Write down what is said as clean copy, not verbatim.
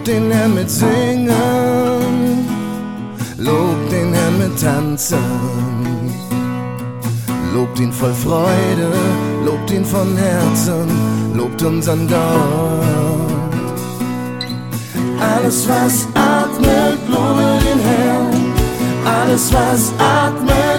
den Herrn mit Singen, lobt den Herrn mit Tanzen. Lobt ihn voll Freude, lobt ihn von Herzen, lobt unseren Gott. Alles was atmet, lobe den Herrn. Alles was atmet,